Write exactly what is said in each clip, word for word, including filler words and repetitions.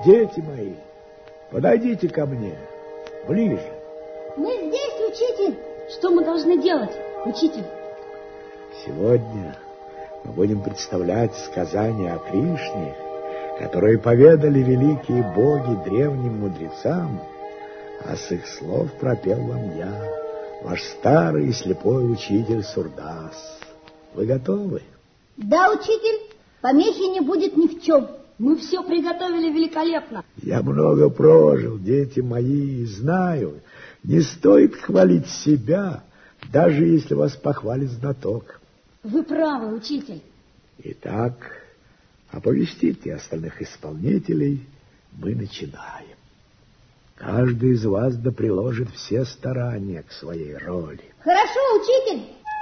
Дети мои, подойдите ко мне, ближе. Мы здесь, учитель. Что мы должны делать, учитель? Сегодня мы будем представлять сказания о Кришне, которые поведали великие боги древним мудрецам, а с их слов пропел вам я, ваш старый и слепой учитель Сурдас. Вы готовы? Да, учитель, помехи не будет ни в чем. Мы все приготовили великолепно. Я много прожил, дети мои, и знаю, не стоит хвалить себя, даже если вас похвалит знаток. Вы правы, учитель. Итак, оповестите остальных исполнителей, мы начинаем. Каждый из вас да приложит все старания к своей роли. Хорошо, учитель.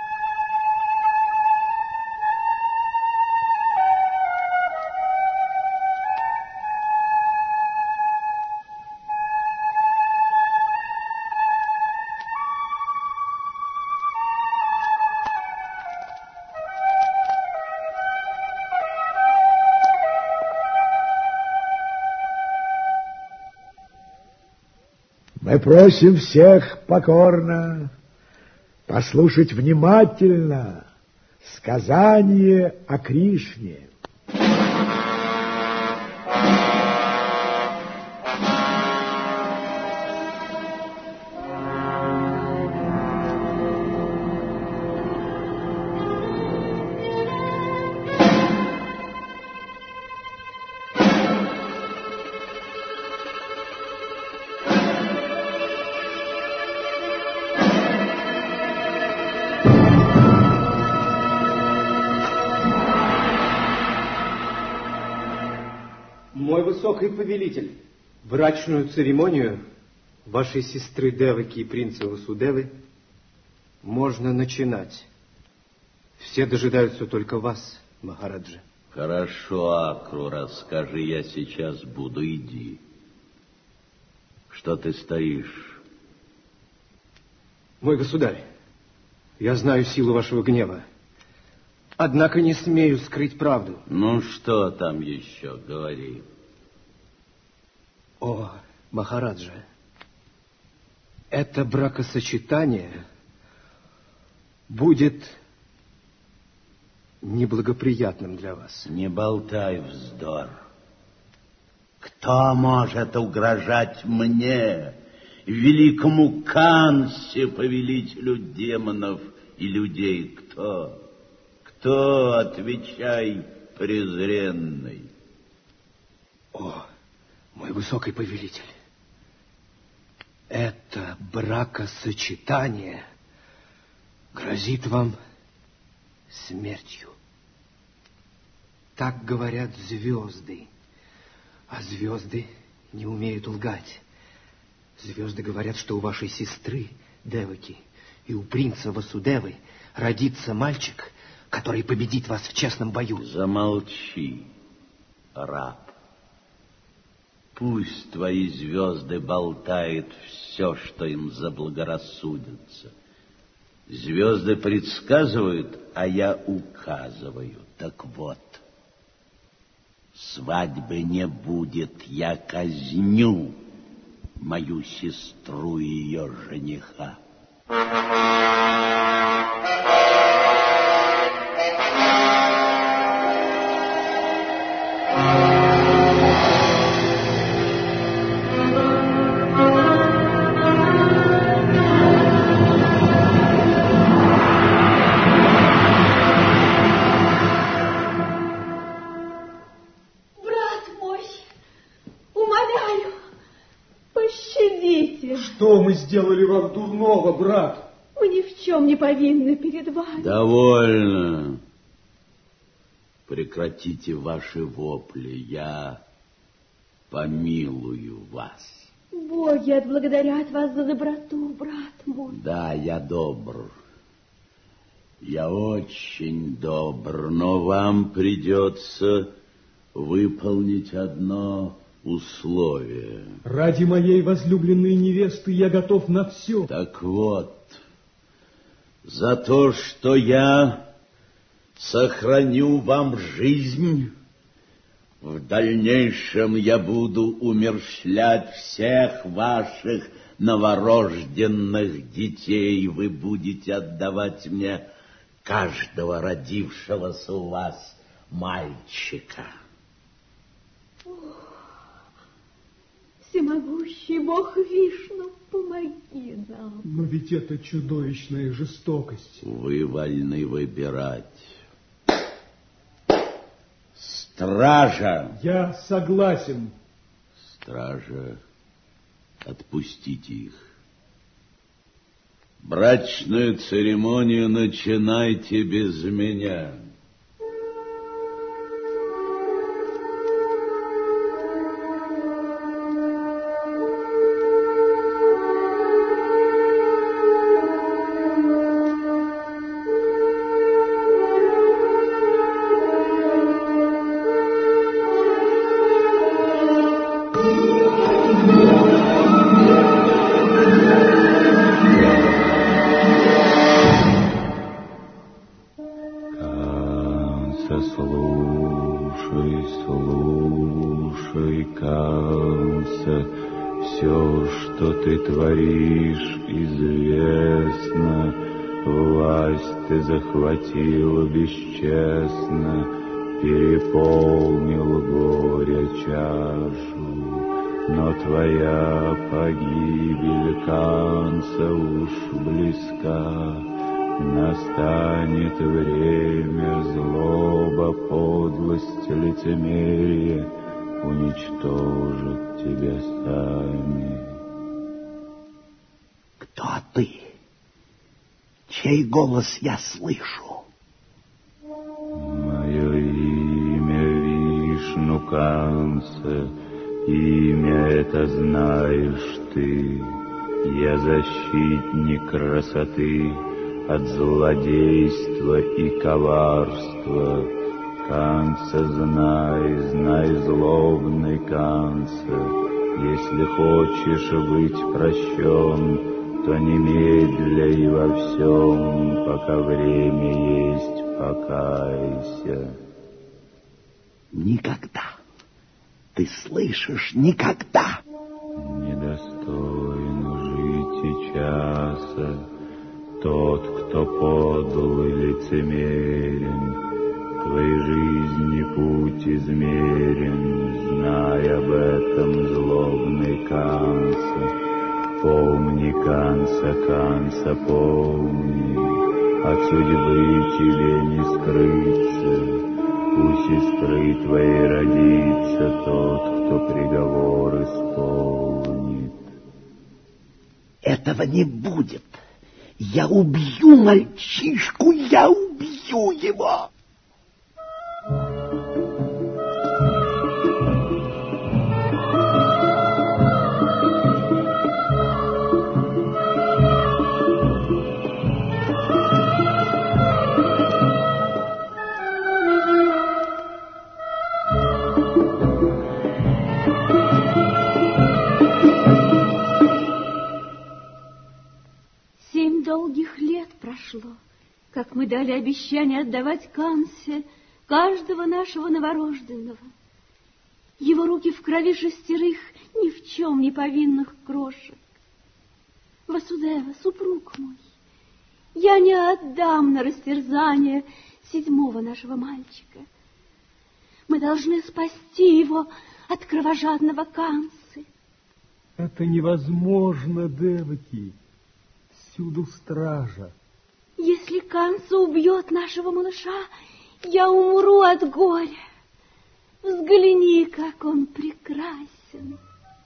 Мы просим всех покорно послушать внимательно сказание о Кришне. Мой высокий повелитель, брачную церемонию вашей сестры Деваки и принца Васудевы можно начинать. Все дожидаются только вас, Махараджа. Хорошо, Акру, расскажи, я сейчас буду, иди. Что ты стоишь? Мой государь, я знаю силу вашего гнева, однако не смею скрыть правду. Ну, что там еще, говори. О, Махараджа, это бракосочетание будет неблагоприятным для вас. Не болтай вздор. Кто может угрожать мне, великому Кансе, повелителю демонов и людей? Кто? Кто, отвечай, презренный? О, мой высокий повелитель, это бракосочетание грозит вам смертью. Так говорят звезды, а звезды не умеют лгать. Звезды говорят, что у вашей сестры Деваки и у принца Васудевы родится мальчик, который победит вас в честном бою. Замолчи, раб. Пусть твои звезды болтают все, что им заблагорассудится. Звезды предсказывают, а я указываю. Так вот, свадьбы не будет, я казню мою сестру и ее жениха. Что мы сделали вам дурного, брат? Мы ни в чем не повинны перед вами. Довольно. Прекратите ваши вопли. Я помилую вас. Боги отблагодарят вас за доброту, брат мой. Да, я добр. Я очень добр, но вам придется выполнить одно условие. Ради моей возлюбленной невесты я готов на все. Так вот, за то, что я сохраню вам жизнь, В дальнейшем я буду умерщвлять всех ваших новорожденных детей. Вы будете отдавать мне каждого родившегося у вас мальчика. Всемогущий Бог Вишну, помоги нам. Но ведь это чудовищная жестокость. Вы вольны выбирать. Стража! Я согласен. Стража, отпустите их. Брачную церемонию начинайте без меня. Слушай, слушай, Канса, все, что ты творишь, известно. Власть ты захватил бесчестно, переполнил горе чашу. Но твоя погибель, Канса, уж близка. Настанет время, злоба, подлость, лицемерие уничтожат тебя сами. Кто ты? Чей голос я слышу? Мое имя Вишну, Канса, имя это знаешь ты. Я защитник красоты от злодейства и коварства. Канса, знай, знай, злобный Канса, если хочешь быть прощен, то немедля и во всем, пока время есть, покайся. Никогда. Ты слышишь, никогда. Недостойно жить и часа тот, кто подл и лицемерен. Твоей жизни путь измерен, знай об этом, злобный Канса. Помни, Канса, Канса, помни, от судьбы тебе не скрыться. У сестры твоей родится тот, кто приговор исполнит. Этого не будет. Я убью мальчишку, я убью его. Долгих лет прошло, как мы дали обещание отдавать Кансе каждого нашего новорожденного. Его руки в крови шестерых ни в чем не повинных крошек. Васудева, супруг мой, я не отдам на растерзание седьмого нашего мальчика. Мы должны спасти его от кровожадного Кансы. Это невозможно, Деваки. Всюду стража. Если Канса убьет нашего малыша, я умру от горя. Взгляни, как он прекрасен.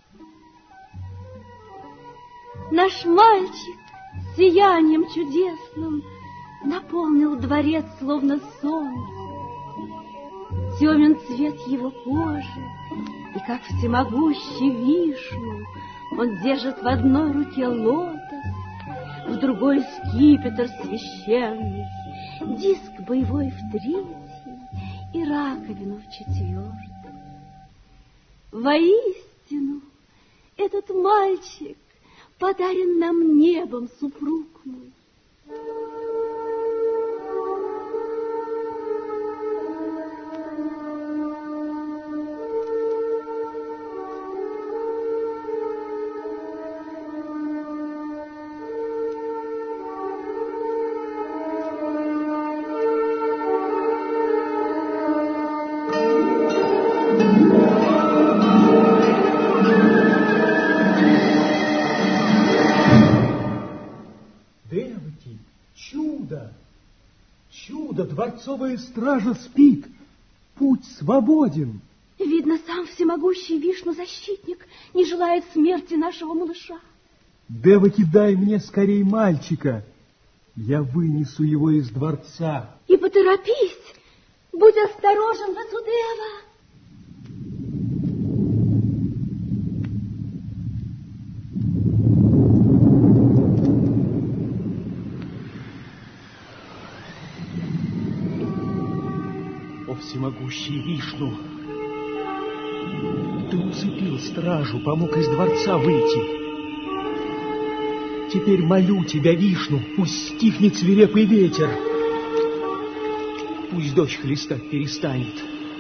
Наш мальчик сиянием чудесным наполнил дворец, словно солнце. Темен цвет его кожи, и как всемогущий Вишну он держит в одной руке лотос, в другой скипетр священный, диск боевой в третьей и раковину в четвертой. Воистину, этот мальчик подарен нам небом, супруг мой. Чудо, дворцовая стража спит. Путь свободен. Видно, сам всемогущий Вишну-защитник не желает смерти нашего малыша. Деваки, дай мне скорей мальчика. Я вынесу его из дворца. И поторопись. Будь осторожен, Васудева. О, всемогущий Вишну, ты усыпил стражу, помог из дворца выйти. Теперь молю тебя, Вишну, пусть стихнет свирепый ветер. Пусть дождь хлестать перестанет.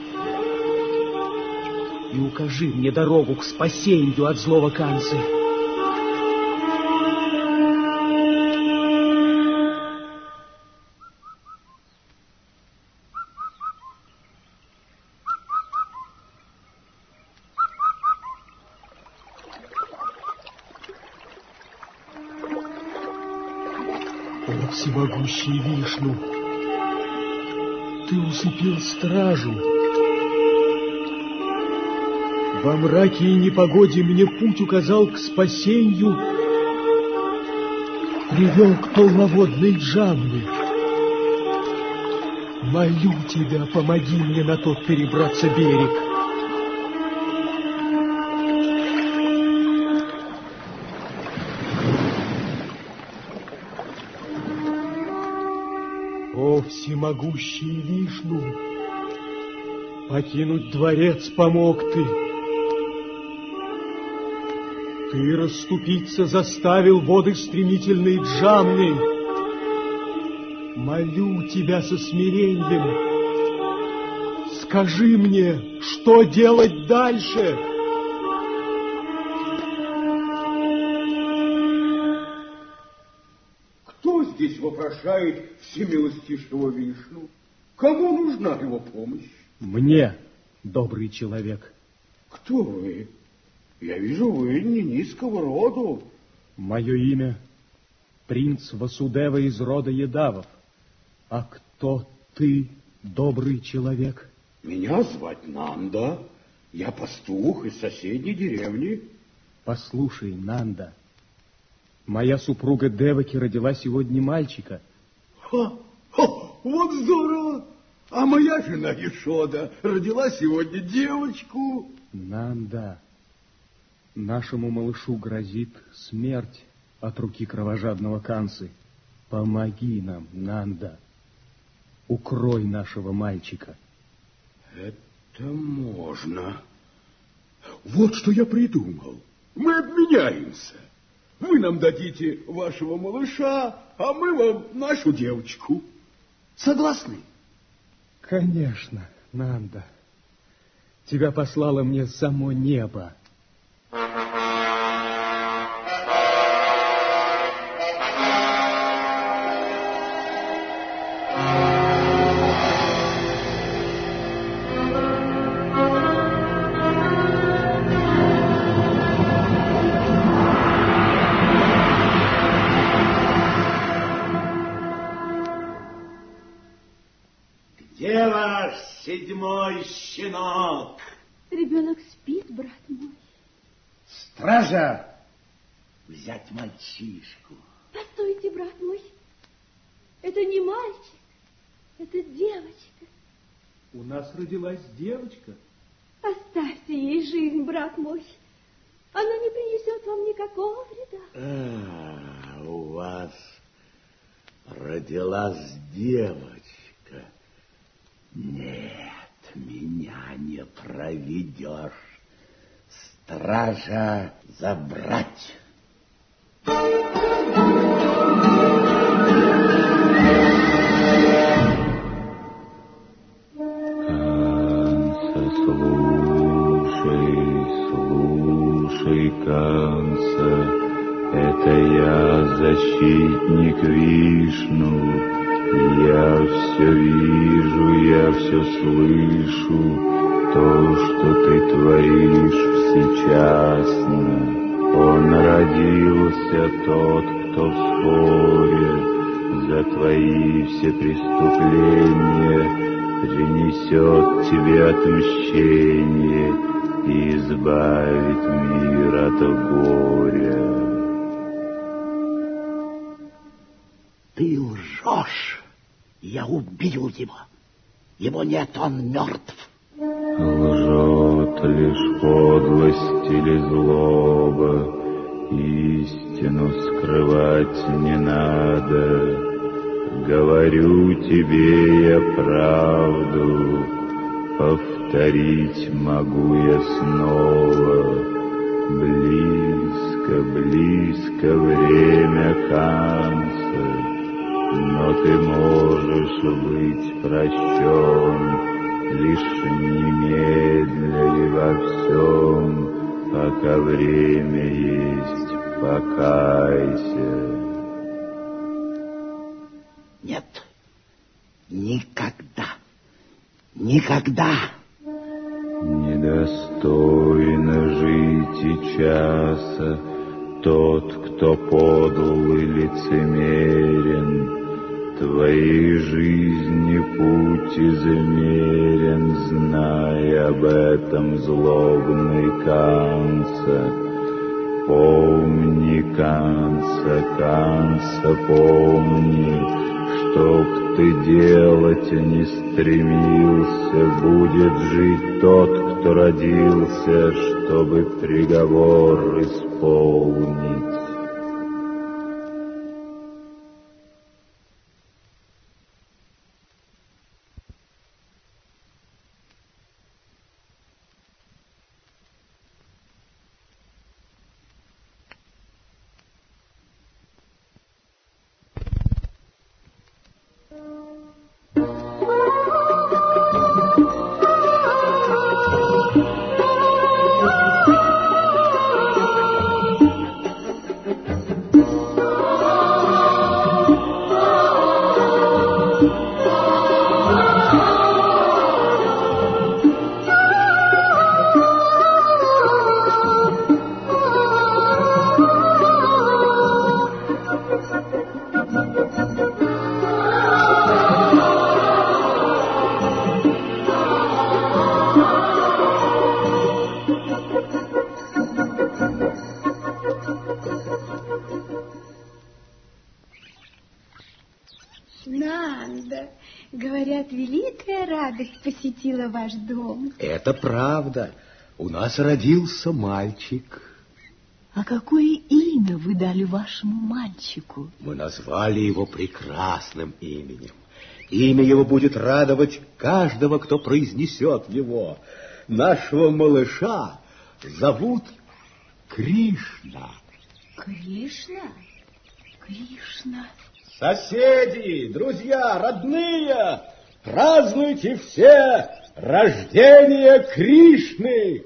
И укажи мне дорогу к спасению от злого Канцы. О, всемогущий Вишну, ты усыпил стражу. Во мраке и непогоде мне путь указал к спасению, привел к полноводной Джамне. Молю тебя, помоги мне на тот перебраться берег. О, всемогущий Вишну, покинуть дворец помог ты. Ты расступиться заставил воды стремительной Джамны. Молю тебя со смирением, скажи мне, что делать дальше? Кто здесь вопрошает всемилостивого Вишну? Кому нужна его помощь? Мне, добрый человек. Кто вы? Я вижу, вы не низкого роду. Мое имя принц Васудева из рода Едавов. А кто ты, добрый человек? Меня звать Нанда. Я пастух из соседней деревни. Послушай, Нанда, моя супруга Деваки родила сегодня мальчика. Ха, ха, вот здорово! А моя жена Ешода родила сегодня девочку. Нанда, нашему малышу грозит смерть от руки кровожадного Канцы. Помоги нам, Нанда. Укрой нашего мальчика. Это можно. Вот что я придумал. Мы обменяемся. Вы нам дадите вашего малыша, а мы вам нашу девочку. Согласны? Конечно, Нанда. Тебя послало мне само небо. Где ваш седьмой щенок? Ребенок спит, брат мой. Стража! Взять мальчишку. Постойте, брат мой. Это не мальчик, это девочка. У нас родилась девочка. Оставьте ей жизнь, брат мой. Она не принесет вам никакого вреда. А, у вас родилась девочка. Нет, меня не проведешь. Стража, забрать. Канца, слушай, слушай, Канца, это я, защитник Вишну. Я все вижу, я все слышу, то, что ты творишь всечасно. Он родился тот, кто в споре с за твои все преступления принесет тебе отмщение и избавит мир от горя. Ты лжешь. Я убил его. Его нет, он мертв. Лжет лишь подлость или злоба, истину скрывать не надо. Говорю тебе я правду, повторить могу я снова. Близко, близко время конца, но ты можешь быть прощен лишь немедля и во всем, пока время есть, покайся. Нет, никогда, никогда. Недостойно жить и часа тот, кто подл и лицемерен. Твоей жизни путь измерен, знай об этом злобный Канца. Помни, Канца, Канца, помни, чтоб ты делать не стремился, будет жить тот, кто родился, чтобы приговор исполнить. Нанда, говорят, великая радость посетила ваш дом. Это правда. У нас родился мальчик. А какое имя вы дали вашему мальчику? Мы назвали его прекрасным именем. Имя его будет радовать каждого, кто произнесет его. Нашего малыша зовут Кришна. Кришна? Кришна. Соседи, друзья, родные, празднуйте все рождение Кришны.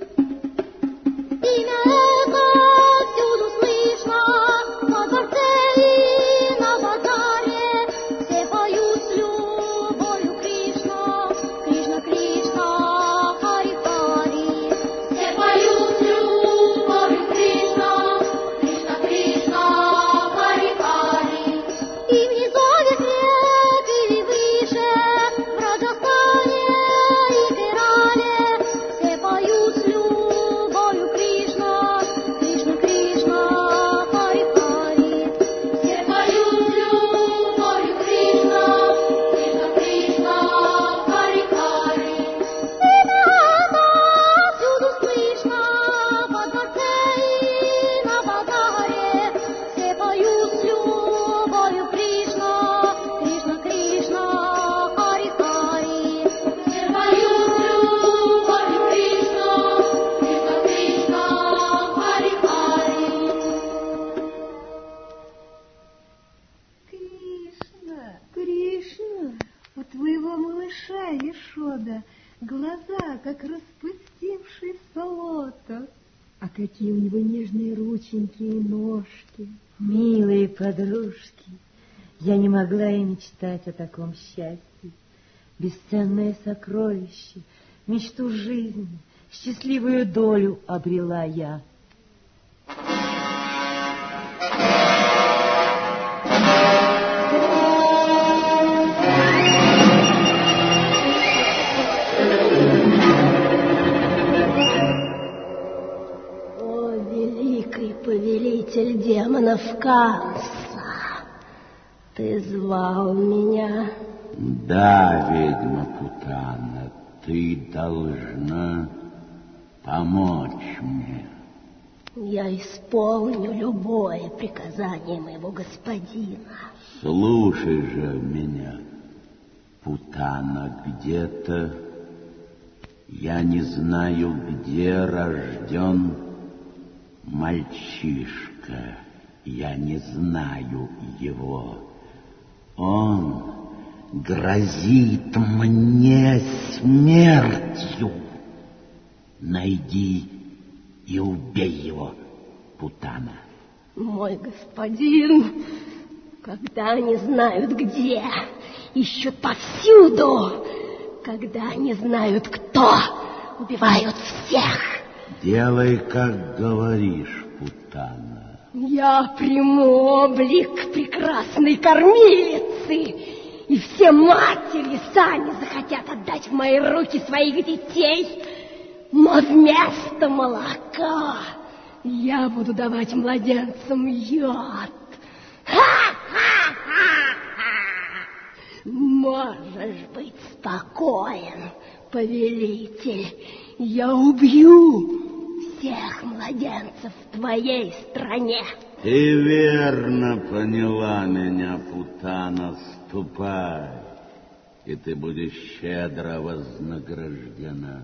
Имя это всюду слышно, на дворце и на базаре. Все поют с любовью Кришна, Кришна, Кришна, Хари, Хари. Все поют с любовью Кришна, Кришна, Кришна, Хари, Хари. И внизу век или выше, в Раджастане и Керале, все поют с любовью Кришна, Кришна, Кришна, Хари, Хари. Все поют с любовью Кришна, Кришна, Кришна, Хари, Хари. Имя это всюду слышно, во дворце и на базаре. Все поют с любовью Кришна, Кришна, Кришна, Хари, Хари. Все поют с любовью Кришна, Кришна, Кришна, Хари, Хари. Кришна, Кришна, у твоего малыша Ешода глаза, как распустившийся лотос. А какие у него нежные рученьки и ножки. Милые подружки, я не могла и мечтать о таком счастье. Бесценное сокровище, мечту жизни, счастливую долю обрела я. демонов Канса. Ты звал меня? Да, ведьма Путана, ты должна помочь мне. Я исполню любое приказание моего господина. Слушай же меня, Путана, где-то, я не знаю, где рожден мальчишка. Я не знаю его. Он грозит мне смертью. Найди и убей его, Путана. Мой господин, когда они знают где, ищут повсюду. Когда они знают кто, убивают всех. Делай, как говоришь, Путана. Я приму облик прекрасной кормилицы, и все матери сами захотят отдать в мои руки своих детей. Но вместо молока я буду давать младенцам яд. Можешь быть спокоен, повелитель. Я убью всех младенцев в твоей стране. Ты верно поняла меня, Путана. Ступай, и ты будешь щедро вознаграждена.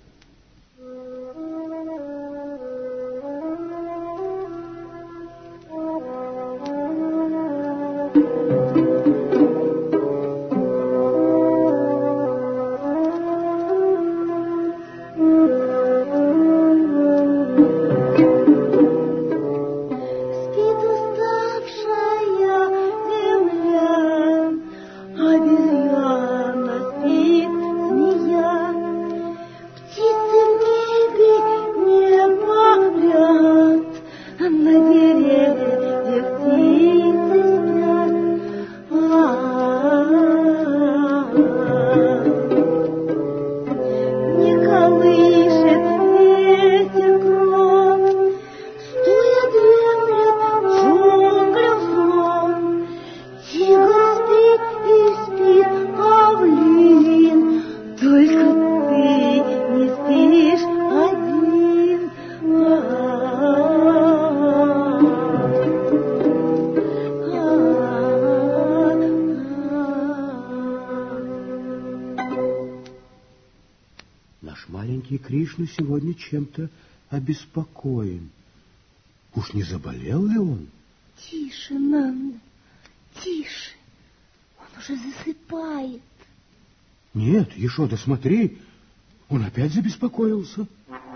Кришна сегодня чем-то обеспокоен. Уж не заболел ли он? Тише, Нанда, тише. Он уже засыпает. Нет, Ешода, смотри, он опять забеспокоился.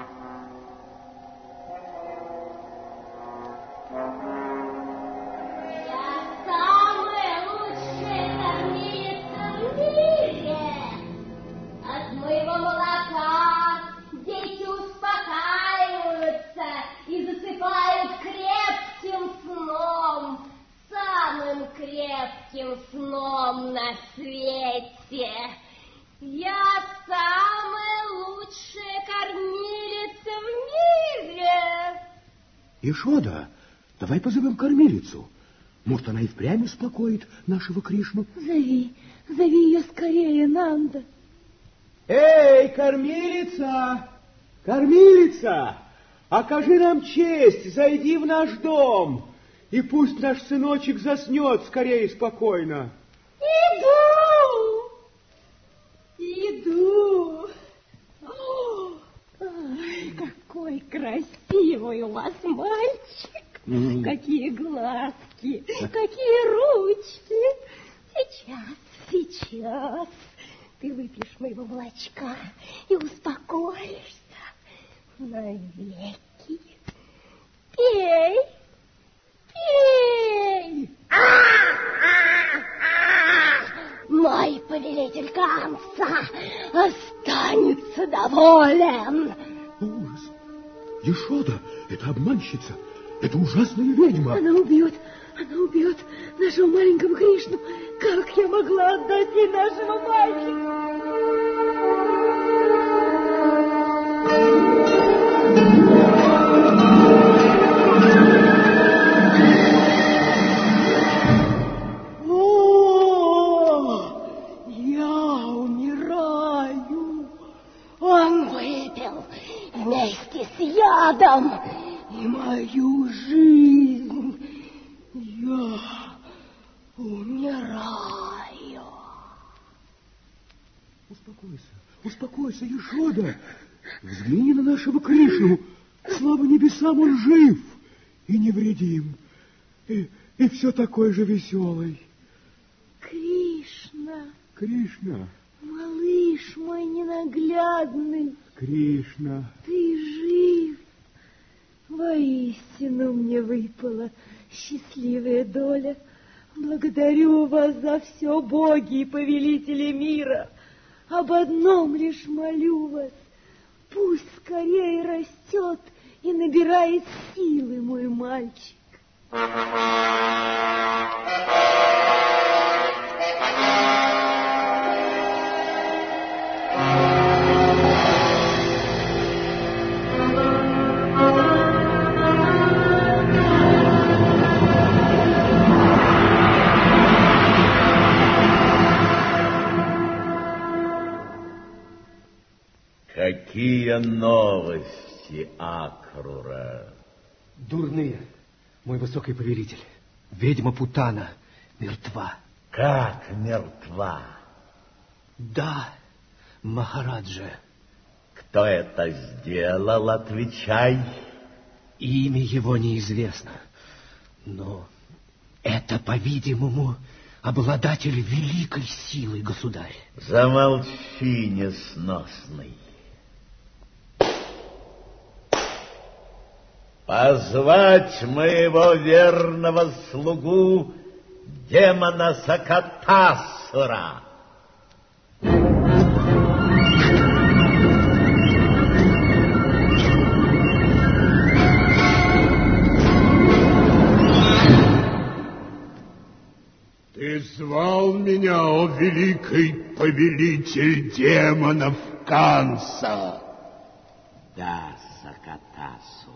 Сном на свете. Я самая лучшая кормилица в мире. Ешода, давай позовем кормилицу. Может, она и впрямь успокоит нашего Кришну. Зови, зови ее скорее, Нанда. Эй, кормилица! Кормилица! Окажи нам честь, зайди в наш дом. И пусть наш сыночек заснет скорее и спокойно. Иду! Иду! Ой, какой красивый у вас мальчик! Mm-hmm. Какие глазки, какие ручки! Сейчас, сейчас ты выпьешь моего молочка и успокоишься навеки. Пей! Пей! Мой повелитель Канса останется доволен. Ужас! Ешода, это обманщица, это ужасная ведьма. Она убьет, она убьет нашего маленького Кришну. Как я могла отдать ей нашего мальчика? рядом, и мою жизнь. Я умираю. Успокойся, успокойся, Яшода. Взгляни на нашего Кришну. Слава небесам, он жив и невредим. И, и все такой же веселый. Кришна. Кришна. Малыш мой ненаглядный. Кришна. Ты жив. Воистину мне выпала счастливая доля. Благодарю вас за все, боги и повелители мира. Об одном лишь молю вас. Пусть скорее растет и набирает силы мой мальчик. Какие новости, Акрура? Дурные, мой высокий повелитель. Ведьма Путана мертва. Как мертва? Да, Махараджа. Кто это сделал, отвечай. Имя его неизвестно, но это, по-видимому, обладатель великой силы, государь. Замолчи, несносный. Позвать моего верного слугу демона Сакатасура. Ты звал меня, о великий повелитель демонов Канса? Да, Сакатасур.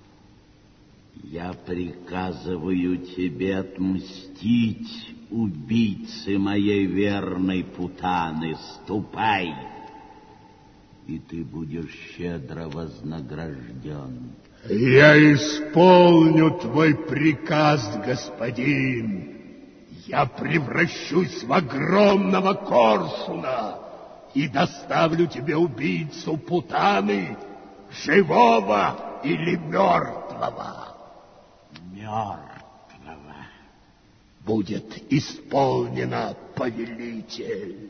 Я приказываю тебе отмстить убийце моей верной Путаны. Ступай, и ты будешь щедро вознагражден. Я исполню твой приказ, господин. Я превращусь в огромного коршуна и доставлю тебе убийцу Путаны, живого или мертвого. Мертвого. Будет исполнено, повелитель.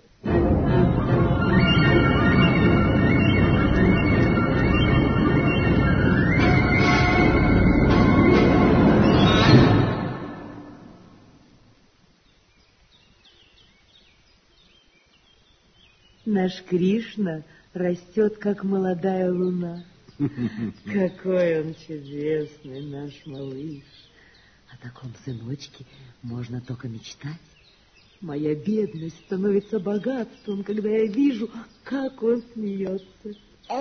Наш Кришна растет, как молодая луна. Какой он чудесный, наш малыш. О таком сыночке можно только мечтать. Моя бедность становится богатством, когда я вижу, как он смеется.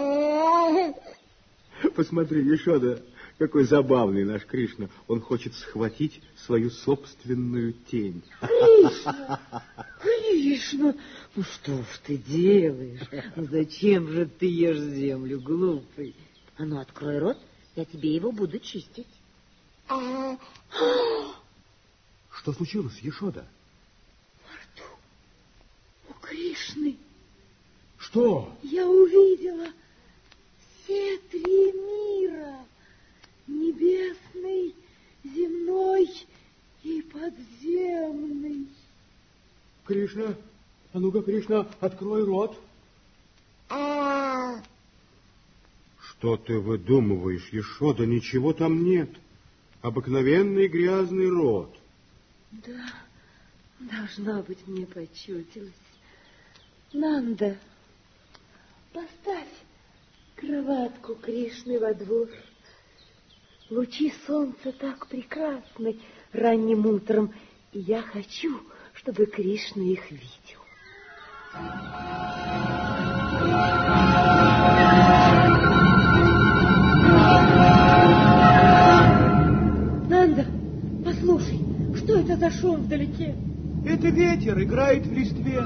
Посмотри, Яшода, какой забавный наш Кришна. Он хочет схватить свою собственную тень. Кришна, Кришна, ну что ж ты делаешь? Ну зачем же ты ешь землю, глупый? А ну открой рот, я тебе его буду чистить. Что случилось, Яшода? Во рту у Кришны. Что? Я увидела все три мира. Небесный, земной и подземный. Кришна, а ну-ка, Кришна, открой рот. Что ты выдумываешь, Яшода? Ничего там нет. Обыкновенный грязный рот. Да, должно быть, мне почудилось. Нанда, поставь кроватку Кришны во двор. Лучи солнца так прекрасны ранним утром, и я хочу, чтобы Кришна их видел. Нанда, послушай, что это за шум вдалеке? Это ветер играет в листве.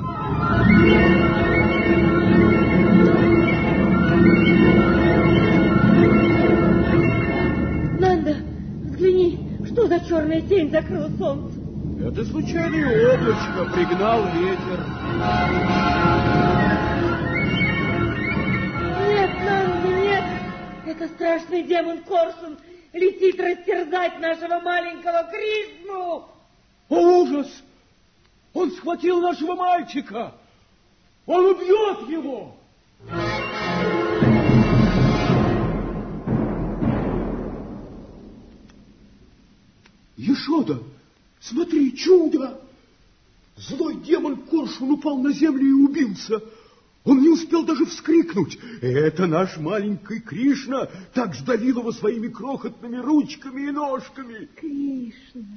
закрыл солнце? Это случайное облачко, пригнал ветер. Нет, Нанди, нет. Это страшный демон Коршун летит растерзать нашего маленького Кришну. О, ужас! Он схватил нашего мальчика! Он убьет его! Ешода, смотри, чудо! Злой демон Коршун упал на землю и убился. Он не успел даже вскрикнуть. Это наш маленький Кришна так сдавил его своими крохотными ручками и ножками. Кришна.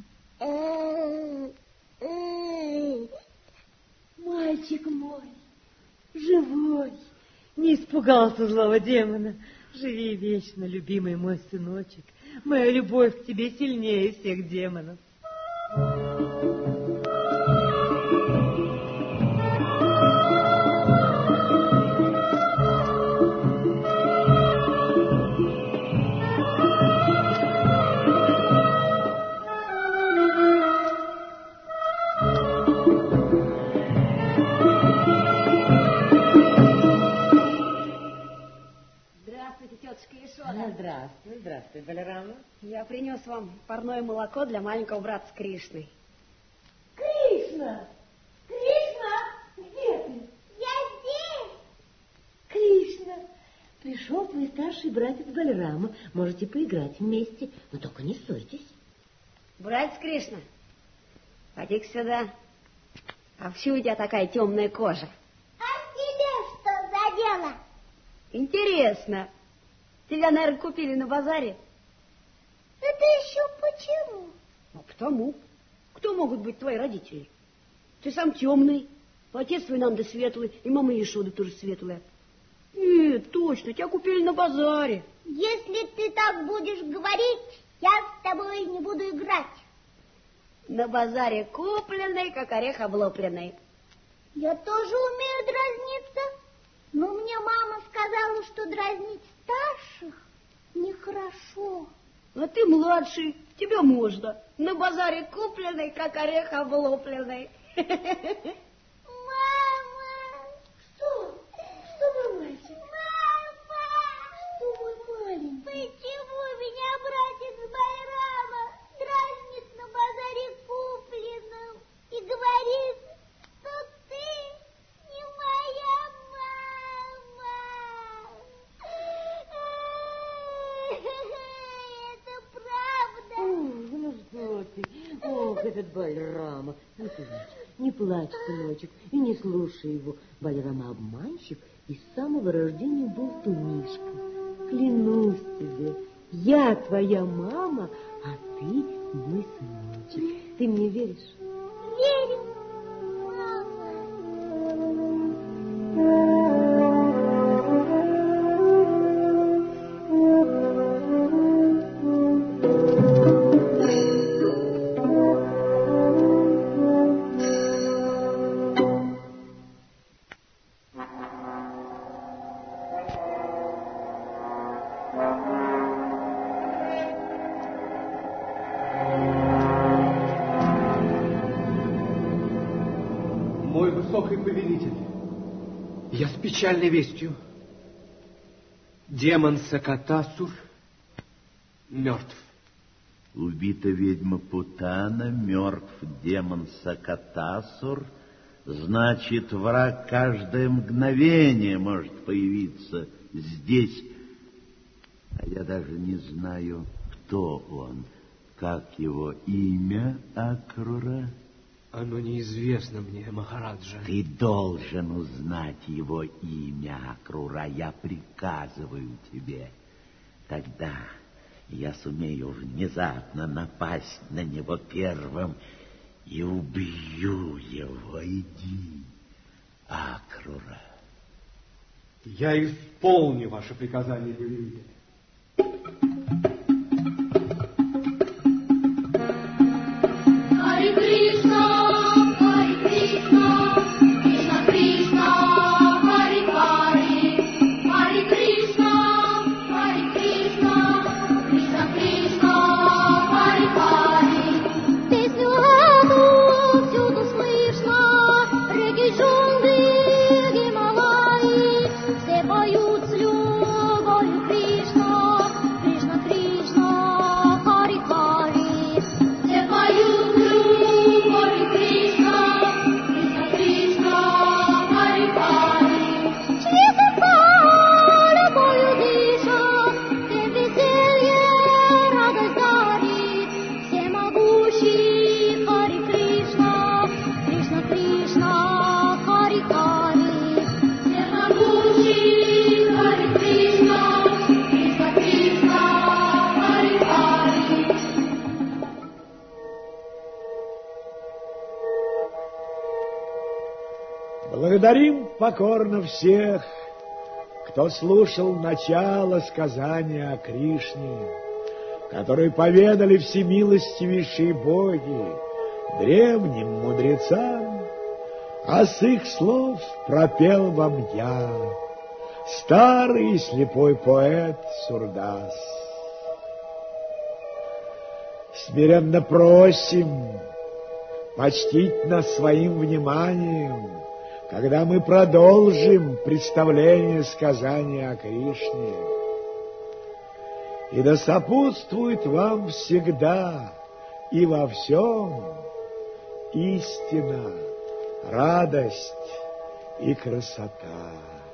Мальчик мой, живой, не испугался злого демона. Живи вечно, любимый мой сыночек. Моя любовь к тебе сильнее всех демонов. Здравствуй, здравствуй, Балерама. Я принес вам парное молоко для маленького брата Кришны. Кришна! Кришна! Где ты? Я здесь! Кришна! Пришел твой старший братец Балерама. Можете поиграть вместе, но только не ссорьтесь. Братец Кришна, поди-ка сюда. А почему у тебя такая темная кожа? А тебе что за дело? Интересно. Тебя, наверное, купили на базаре? Это еще почему? Ну, потому. Кто могут быть твои родители? Ты сам темный, отец твой нам да светлый, и мама Ешода тоже светлая. Нет, точно, тебя купили на базаре. Если ты так будешь говорить, я с тобой не буду играть. На базаре купленный, как орех облопленный. Я тоже умею дразниться, но мне мама сказала, что дразнить старших нехорошо. А ты младший, тебе можно. На базаре купленный, как орех облопленный. Мама! Что? Что, мой мальчик? Мама! Что, мой маленький? Почему меня братец Байрама дразнит на базаре купленным и говорит, что ты не моя мама? Это правда? Ой, ну что ты? Ох, этот Балерама. Не плачь, не плачь, сыночек, и не слушай его. Балерама обманщик и с самого рождения болтунишка. Клянусь тебе, я твоя мама, а ты мой сыночек. Ты мне веришь? Верю, мама. Мой высокий повелитель, я с печальной вестью. Демон Сакатасур мертв. Убита ведьма Путана, мертв демон Сакатасур. Значит, враг каждое мгновение может появиться здесь. А я даже не знаю, кто он, как его имя, Акрура. Оно неизвестно мне, Махараджа. Ты должен узнать его имя, Акрура. Я приказываю тебе. Тогда я сумею внезапно напасть на него первым и убью его. Иди, Акрура. Я исполню ваше приказание, повелитель. Харе Кришна, Харе Кришна, Кришна Кришна, Харе Харе, Харе Кришна, Харе Кришна, Кришна Кришна, Харе Харе. Благодарим покорно всех, кто слушал начало сказания о Кришне, которые поведали всемилостивейшие боги древним мудрецам, а с их слов пропел вам я, старый и слепой поэт Сурдас. Смиренно просим почтить нас своим вниманием, когда мы продолжим представление сказания о Кришне. И да сопутствует вам всегда и во всем истина, радость и красота.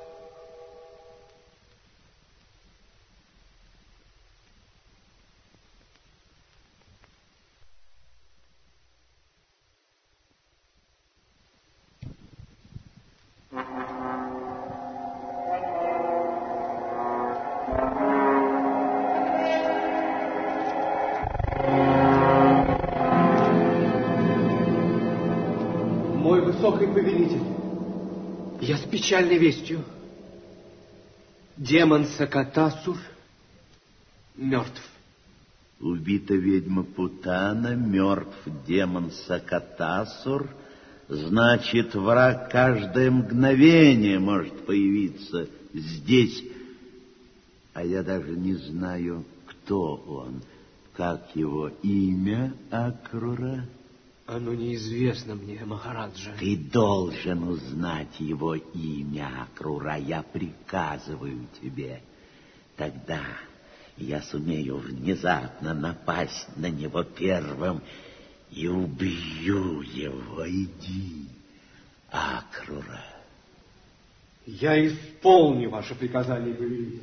Высокий повелитель, я с печальной вестью. Демон Сакатасур мертв. Убита ведьма Путана, мертв демон Сакатасур. Значит, враг каждое мгновение может появиться здесь. А я даже не знаю, кто он, как его имя, Акрура. Оно неизвестно мне, Махараджа. Ты должен узнать его имя, Акрура. Я приказываю тебе. Тогда я сумею внезапно напасть на него первым и убью его. Иди, Акрура. Я исполню ваше приказание, повелитель.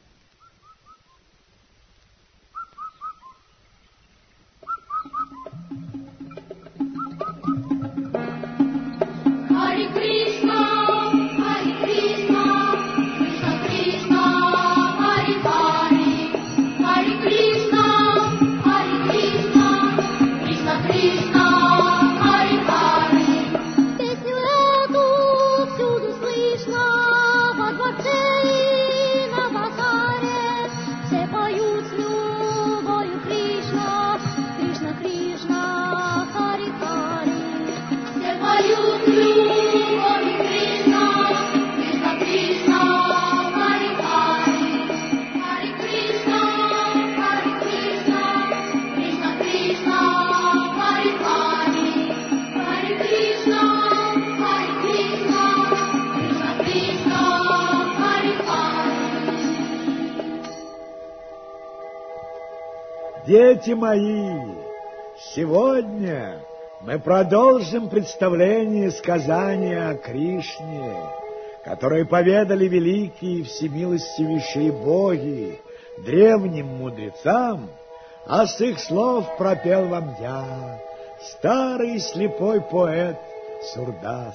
Дети мои, сегодня мы продолжим представление сказания о Кришне, которые поведали великие всемилостивейшие боги древним мудрецам, а с их слов пропел вам я, старый слепой поэт Сурдас.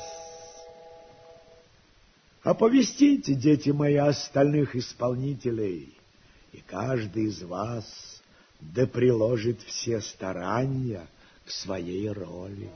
Оповестите, дети мои, остальных исполнителей, и каждый из вас да приложит все старания к своей роли.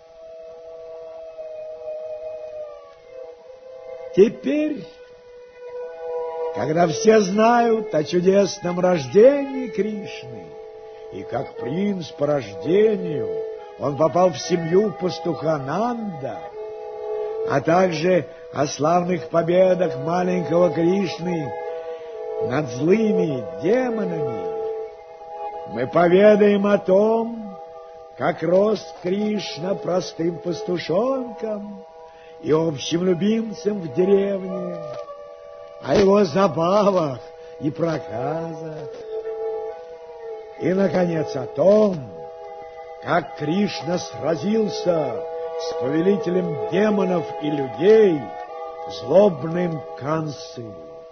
Теперь, когда все знают о чудесном рождении Кришны, и как принц по рождению он попал в семью пастуха Нанда, а также о славных победах маленького Кришны над злыми демонами, мы поведаем о том, как рос Кришна простым пастушонком и общим любимцем в деревне, о его забавах и проказах, и, наконец, о том, как Кришна сразился с повелителем демонов и людей, злобным Кансы.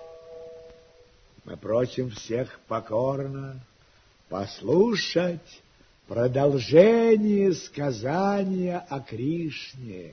Мы просим всех покорно послушать продолжение сказания о Кришне.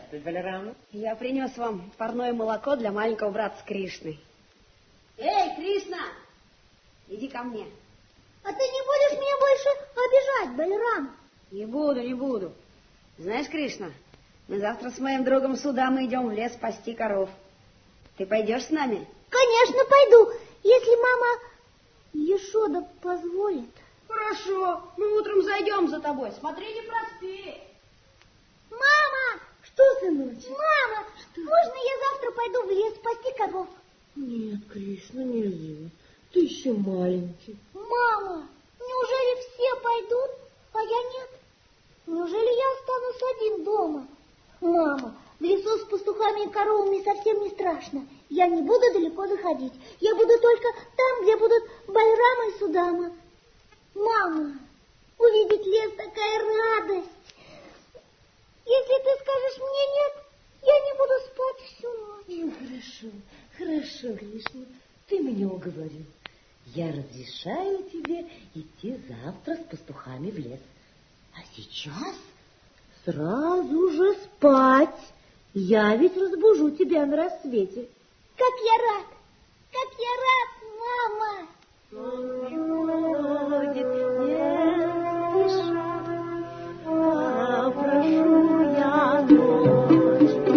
Здравствуй, Баларама. Я принес вам парное молоко для маленького брата Кришны. Эй, Кришна, иди ко мне. А ты не будешь меня больше обижать, Баларам? Не буду, не буду. Знаешь, Кришна, мы завтра с моим другом Суда мы идем в лес пасти коров. Ты пойдешь с нами? Конечно, пойду, если мама Ешода позволит. Хорошо, мы утром зайдем за тобой. Смотри, не проспи. Мама! Что, сыночек? Мама, что? Можно я завтра пойду в лес пасти коров? Нет, Кришна, нельзя. Ты еще маленький. Мама, неужели все пойдут, а я нет? Неужели я останусь один дома? Мама, в лесу с пастухами и коровами совсем не страшно. Я не буду далеко заходить. Я буду только там, где будут Байрама и Судама. Мама, увидеть лес такая радость. Если ты скажешь мне нет, я не буду спать всю ночь. Ну, хорошо, хорошо, Кришна, ты меня уговорил. Я разрешаю тебе идти завтра с пастухами в лес. А сейчас сразу же спать. Я ведь разбужу тебя на рассвете. Как я рад, как я рад, мама. Он приходит, не спеша, а прошу я ночь,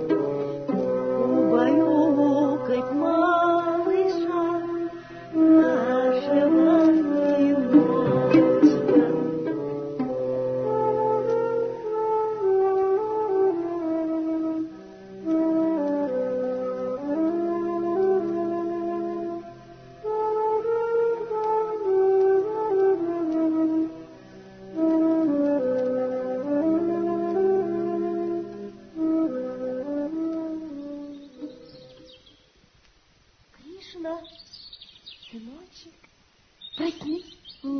убаюкать малыша нашего сыночка. Сыночек, проснись.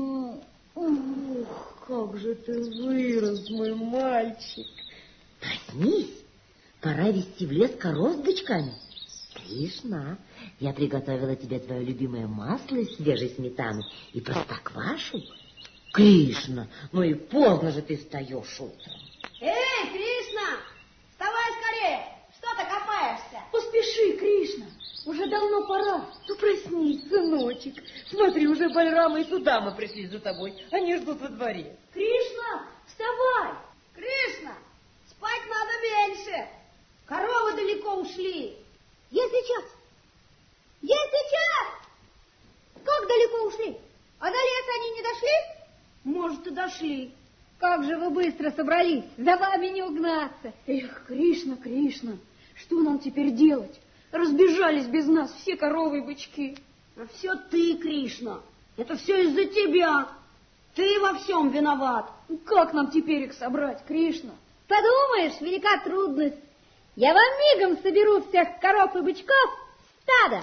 Ух, как же ты вырос, мой мальчик. Проснись, пора вести в лес коров с бычками. Кришна, я приготовила тебе твое любимое масло из свежей сметаны и простоквашу. Кришна, ну и поздно же ты встаешь утром. Эй, Кришна, вставай скорее, что ты копаешься? Поспеши, Кришна, уже давно пора. Ну, проснись, сыночек. Смотри, уже Бальрама и Судама пришли за тобой. Они ждут во дворе. Кришна, вставай! Кришна, спать надо меньше. Коровы далеко ушли. Я сейчас. Я сейчас. Как далеко ушли? А до леса они не дошли? Может, и дошли. Как же вы быстро собрались, за вами не угнаться. Эх, Кришна, Кришна, что нам теперь делать? Разбежались без нас все коровы и бычки. А все ты, Кришна, это все из-за тебя. Ты во всем виноват. Как нам теперь их собрать, Кришна? Подумаешь, велика трудность. Я вам мигом соберу всех коров и бычков в стадо.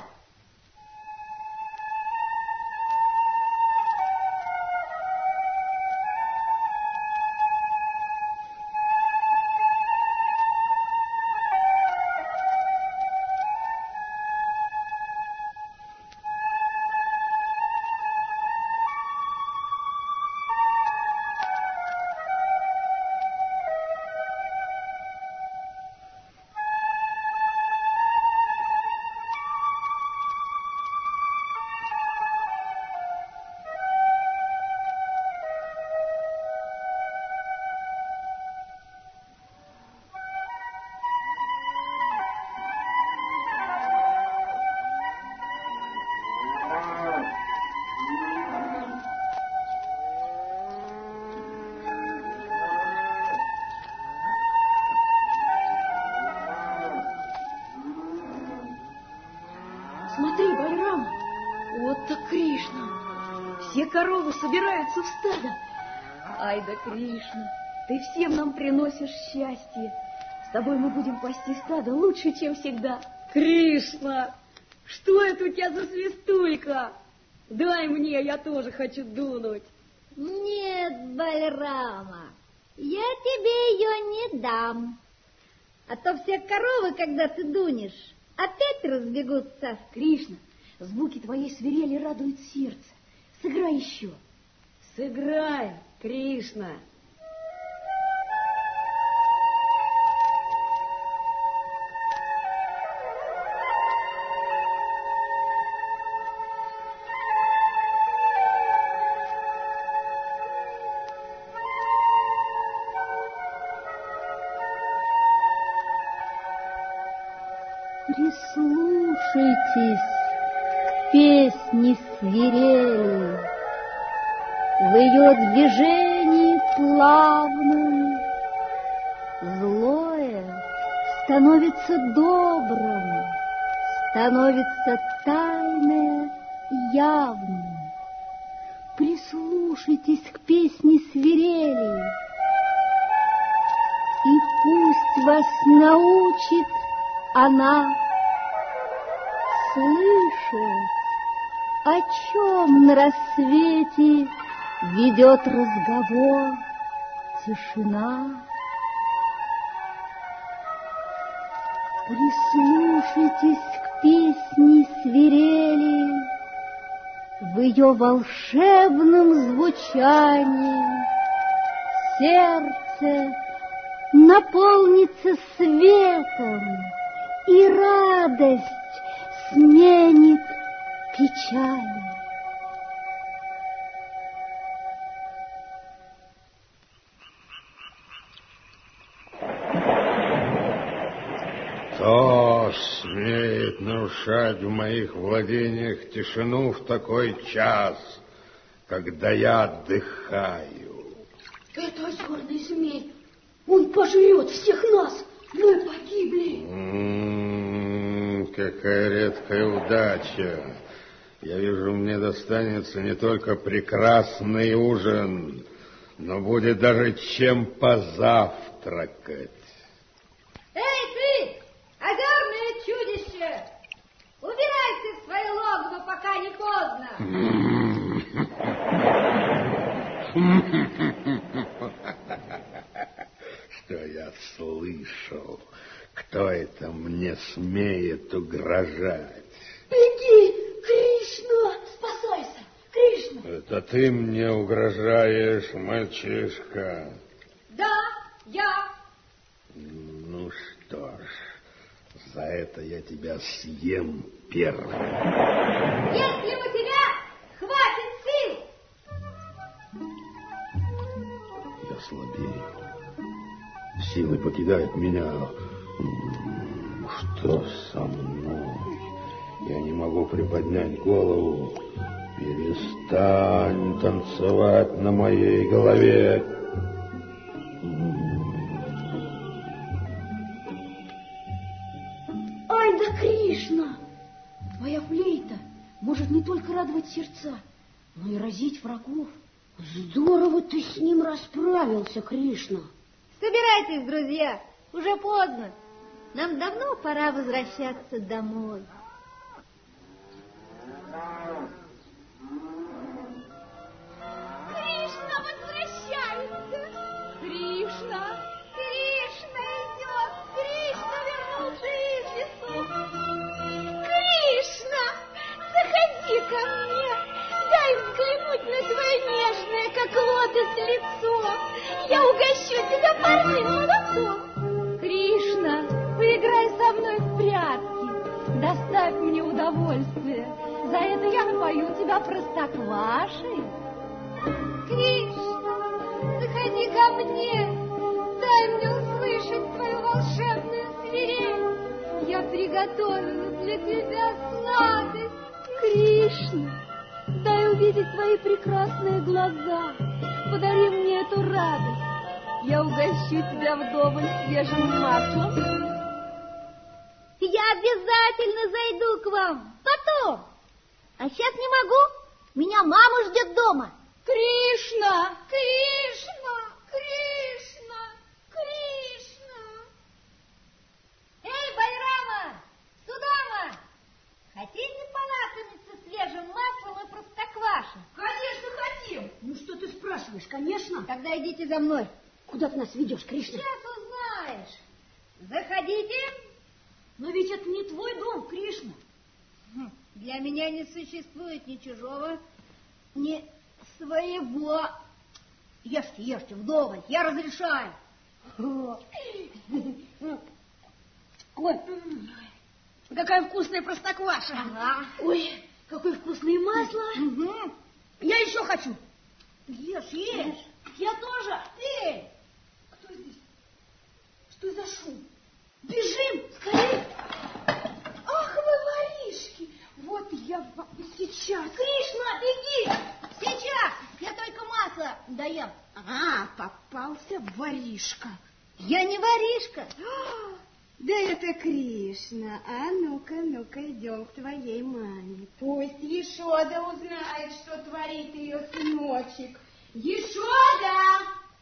Смотри, Бальрама, вот так Кришна. Все коровы собираются в стадо. Ай да, Кришна, ты всем нам приносишь счастье. С тобой мы будем пасти стадо лучше, чем всегда. Кришна, что это у тебя за свистулька? Дай мне, я тоже хочу дунуть. Нет, Бальрама, я тебе ее не дам. А то все коровы, когда ты дунешь, опять разбегутся. Кришна, звуки твоей свирели радуют сердце. Сыграй еще. Сыграй, Кришна. Прислушайтесь к песне свирели, в ее движении плавном злое становится добрым, становится тайное явным. Прислушайтесь к песне свирели, и пусть вас научит она слышать, о чем на рассвете ведет разговор тишина. Прислушайтесь к песне свирели, в ее волшебном звучании сердце наполнится светом, и радость сменит печаль. Кто смеет нарушать в моих владениях тишину в такой час, когда я отдыхаю? Это озерный змей. Он пожрет всех нас. Мы погибли. М-м-м, какая редкая удача. Я вижу, мне достанется не только прекрасный ужин, но будет даже чем позавтракать. Эй, ты, озерное чудище! Убирайся в свое логово, пока не поздно. Что я слышал? Кто это мне смеет угрожать? Беги, Кришна! Спасайся, Кришна! Это ты мне угрожаешь, мальчишка? Да, я. Ну что ж, за это я тебя съем первым. Если у тебя хватит сил. Я слабею. Силы покидают меня. Что со мной? Я не могу приподнять голову. Перестань танцевать на моей голове. Ай да Кришна! Твоя флейта может не только радовать сердца, но и разить врагов. Здорово ты с ним расправился, Кришна. Собирайтесь, друзья, уже поздно. Нам давно пора возвращаться домой. Кришна возвращается. Кришна, Кришна идет. Кришна вернулся из лесу. Кришна, заходи ко мне. Дай взглянуть на твое нежное, как лотос, лицо. Я угощу тебя парным молоком. Кришна, поиграй со мной в прятки. Доставь мне удовольствие. За это я напою тебя простоквашей. Кришна, заходи ко мне. Дай мне услышать твою волшебную свирель. Я приготовила для тебя сладость. Кришна, дай увидеть твои прекрасные глаза. Подари мне эту радость. Я угощу тебя вдоволь свежим маслом. Я обязательно зайду к вам. Потом. А сейчас не могу. Меня мама ждет дома. Кришна! Кришна! Кришна! Кришна! Эй, Байрама! Судама! Хотите полакомиться свежим маслом и простоквашей? Конечно, хотим. Ну, что ты спрашиваешь? Конечно. Тогда идите за мной. Куда ты нас ведешь, Кришна? Сейчас узнаешь. Заходите. Но ведь это не твой дом, Кришна. Для меня не существует ни чужого, ни своего. Ешьте, ешьте, вдоволь, я разрешаю. Ой, какая вкусная простокваша. Ага. Ой, какое вкусное масло. Угу. Я еще хочу. Ешь, ешь. Я тоже. Эй, кто здесь? Что за шум? Бежим, скорее. сейчас. Кришна, беги! Сейчас! Я только масло доем. А, попался воришка. Я не воришка. Да это Кришна. А ну-ка, ну-ка, идем к твоей маме. Пусть Ешода узнает, что творит ее сыночек. Ешода!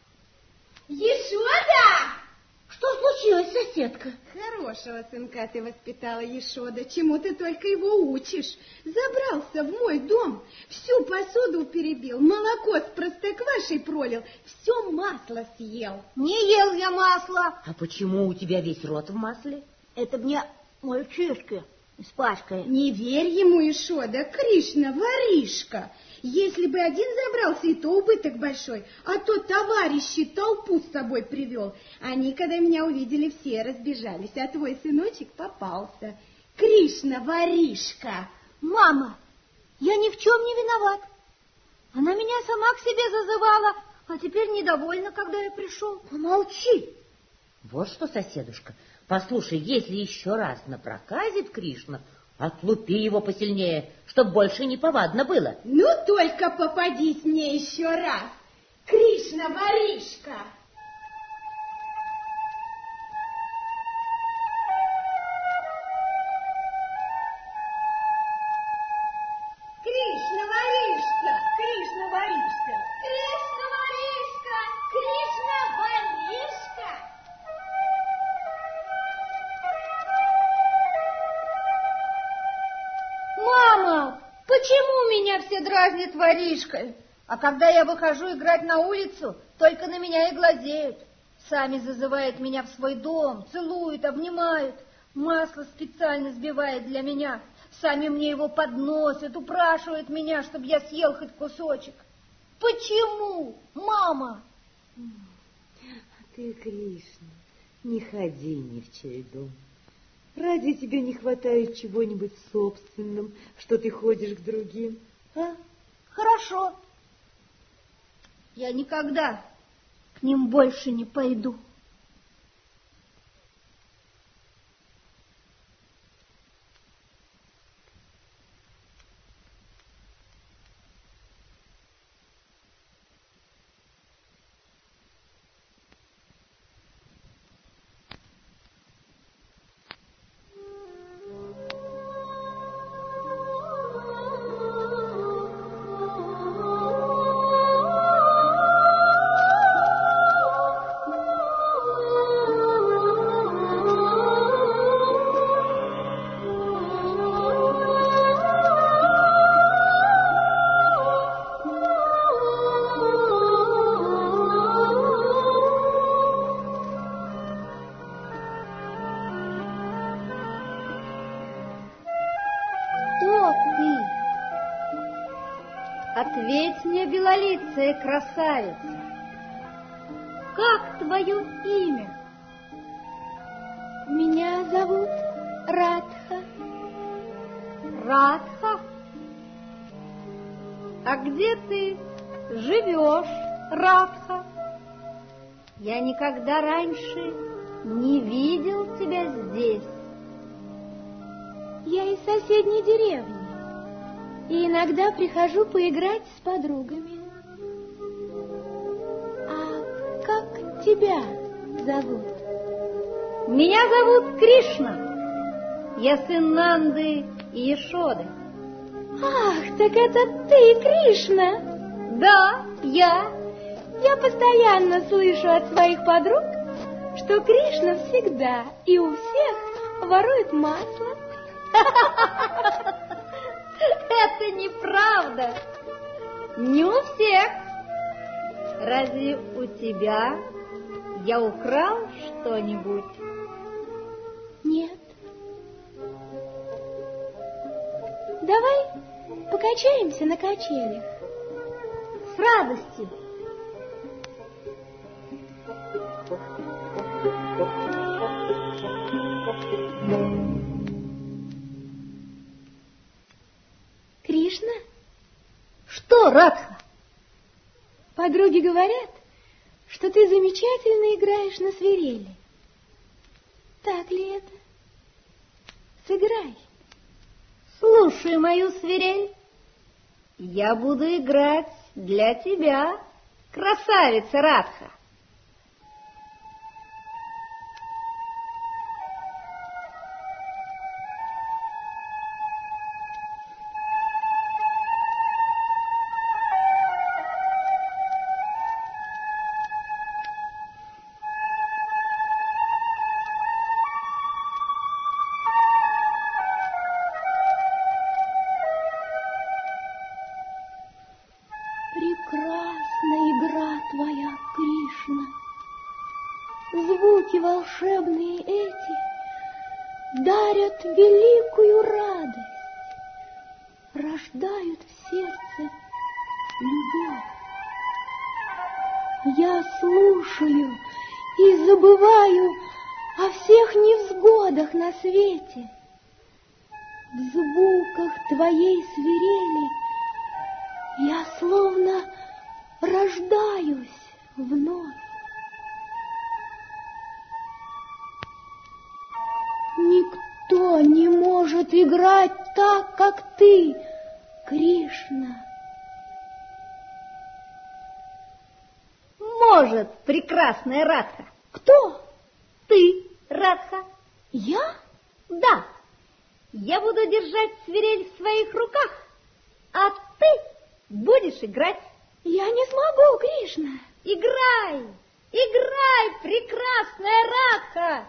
Ешода! Что случилось, соседка? Хорошего сынка ты воспитала, Ешода. Чему ты только его учишь? Забрался в мой дом, всю посуду перебил, молоко с простоквашей пролил, все масло съел. Не ел я масло. А почему у тебя весь рот в масле? Это мне мальчишка испачкает. Не верь ему, Ешода, Кришна воришка. Если бы один забрался, и то убыток большой, а то товарищи толпу с собой привел. Они, когда меня увидели, все разбежались, а твой сыночек попался. Кришна воришка. Мама, я ни в чем не виноват. Она меня сама к себе зазывала, а теперь недовольна, когда я пришел. Помолчи. Вот что, соседушка, послушай, если еще раз напроказит Кришна, отлупи его посильнее, чтоб больше не повадно было. Ну, только попадись мне еще раз, Кришна воришка. Кришна воришка, Кришна воришка, Кришна воришка, Кришна воришка. Мама, почему меня все дразнят воришкой? А когда я выхожу играть на улицу, только на меня и глазеют. Сами зазывают меня в свой дом, целуют, обнимают. Масло специально сбивает для меня. Сами мне его подносят, упрашивают меня, чтобы я съел хоть кусочек. Почему, мама? Ты, Кришна, не ходи ни в чей дом. Разве тебе не хватает чего-нибудь собственным, что ты ходишь к другим, а? Хорошо. Я никогда к ним больше не пойду. Ответь мне, белолицая красавица, как твое имя? Меня зовут Радха. Радха? А где ты живешь, Радха? Я никогда раньше не видел тебя здесь. Я из соседней деревни. И иногда прихожу поиграть с подругами. А как тебя зовут? Меня зовут Кришна. Я сын Нанды и Ешоды. Ах, так это ты, Кришна? Да, я. Я постоянно слышу от своих подруг, что Кришна всегда и у всех ворует масло. Это неправда. Не у всех. Разве у тебя я украл что-нибудь? Нет. Давай покачаемся на качелях. С радостью. Кришна? Что, Радха? Подруги говорят, что ты замечательно играешь на свирели. Так ли это? Сыграй. Слушай мою свирель. Я буду играть для тебя, красавица Радха. Звуки волшебные эти дарят великую радость, рождают в сердце любовь. Я слушаю и забываю о всех невзгодах на свете. В звуках твоей свирели я словно рождаюсь вновь. Никто не может играть так, как ты, Кришна. Может, прекрасная Радха. Кто? Ты, Радха. Я? Да. Я буду держать свирель в своих руках, а ты будешь играть. Я не смогу, Кришна. Играй, играй, прекрасная Радха.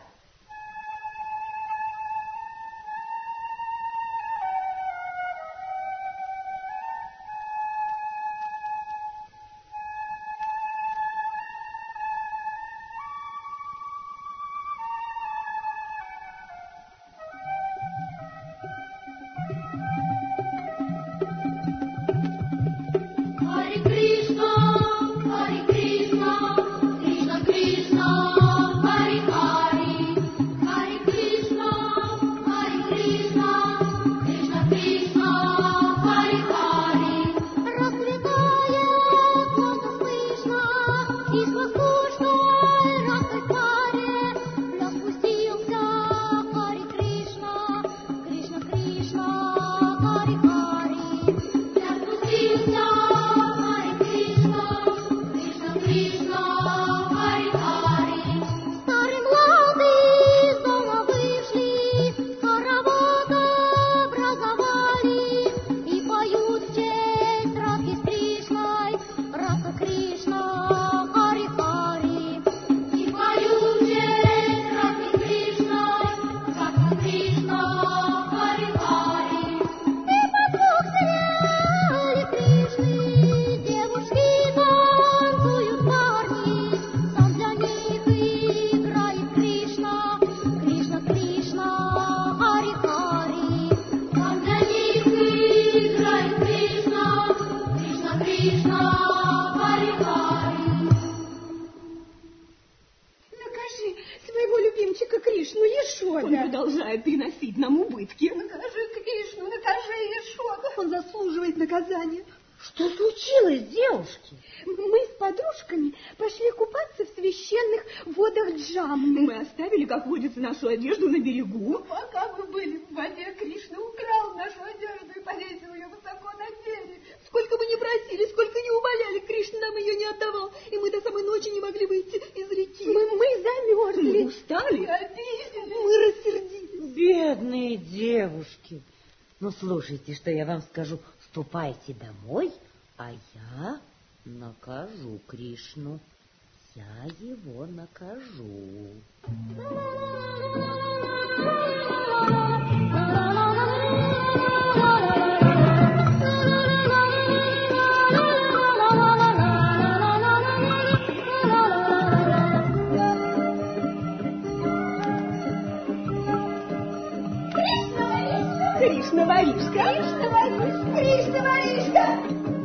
Он продолжает приносить нам убытки. Накажи Кришну, накажи Ешоду. Он заслуживает наказания. Что случилось, девушки? Мы с подружками пошли купаться в священных водах Джамны. Мы оставили, как водится, нашу одежду на берегу. Пока мы были в воде, Кришна украл нашу одежду и повесил ее высоко на берег. Сколько мы не просили, сколько не умоляли, Кришна нам ее не отдавал. И мы до самой ночи не могли выйти из реки. Мы, мы замерзли. Мы устали. Мы обиделись. Мы рассердились. Бедные девушки. Ну, слушайте, что я вам скажу. Ступайте домой, а я накажу Кришну. Я его накажу. Кришна воришка. Кришна воришка. Кришна воришка.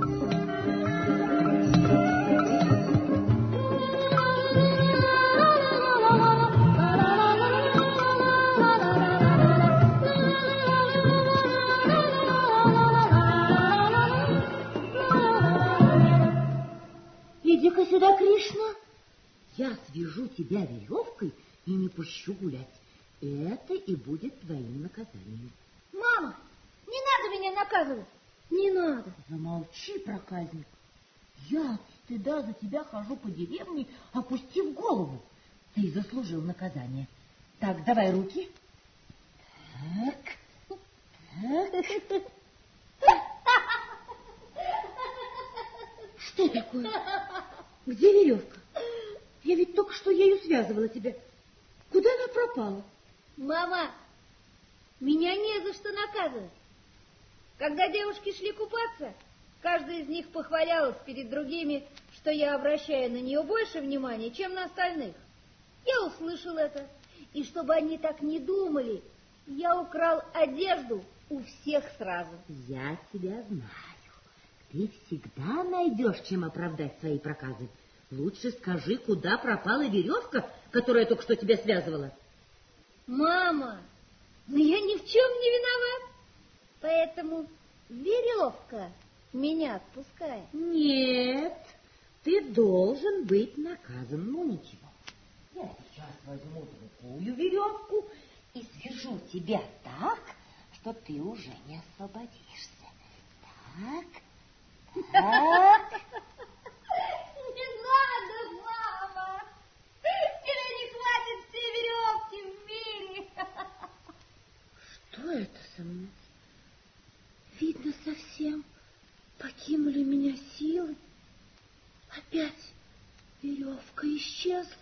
Иди-ка сюда, Кришна. Я свяжу тебя веревкой и не пущу гулять. Это и будет твоим наказанием. Мама, не надо меня наказывать. Не надо. Замолчи, проказник. Я от стыда за тебя хожу по деревне, опустив голову. Ты заслужил наказание. Так, давай руки. Так, так. Что такое? Где веревка? Я ведь только что ею связывала тебя. Куда она пропала? Мама, меня не за что наказывать. Когда девушки шли купаться, каждая из них похвалялась перед другими, что я обращаю на нее больше внимания, чем на остальных. Я услышал это, и чтобы они так не думали, я украл одежду у всех сразу. Я тебя знаю. Ты всегда найдешь, чем оправдать свои проказы. Лучше скажи, куда пропала веревка, которая только что тебя связывала. Мама, но я ни в чем не виноват, поэтому веревка меня отпускает. Нет, ты должен быть наказан. Ну, ничего. Я сейчас возьму другую веревку и свяжу тебя так, что ты уже не освободишься. Так, так. Не надо, мама! Тебе не хватит всей веревки в мире. Что это со мной? Видно, совсем покинули меня силы. Опять веревка исчезла.